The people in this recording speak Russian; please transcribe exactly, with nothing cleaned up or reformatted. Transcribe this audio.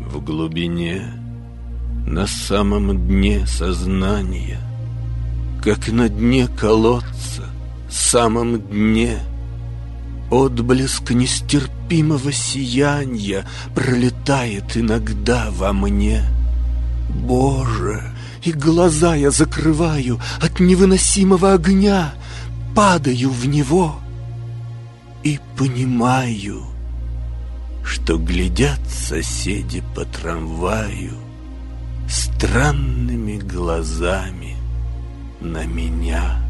В глубине, на самом дне сознания, как на дне колодца, самом дне, отблеск нестерпимого сияния пролетает иногда во мне. Боже, и глаза я закрываю от невыносимого огня, падаю в него и понимаю, что глядят соседи по трамваю странными глазами на меня.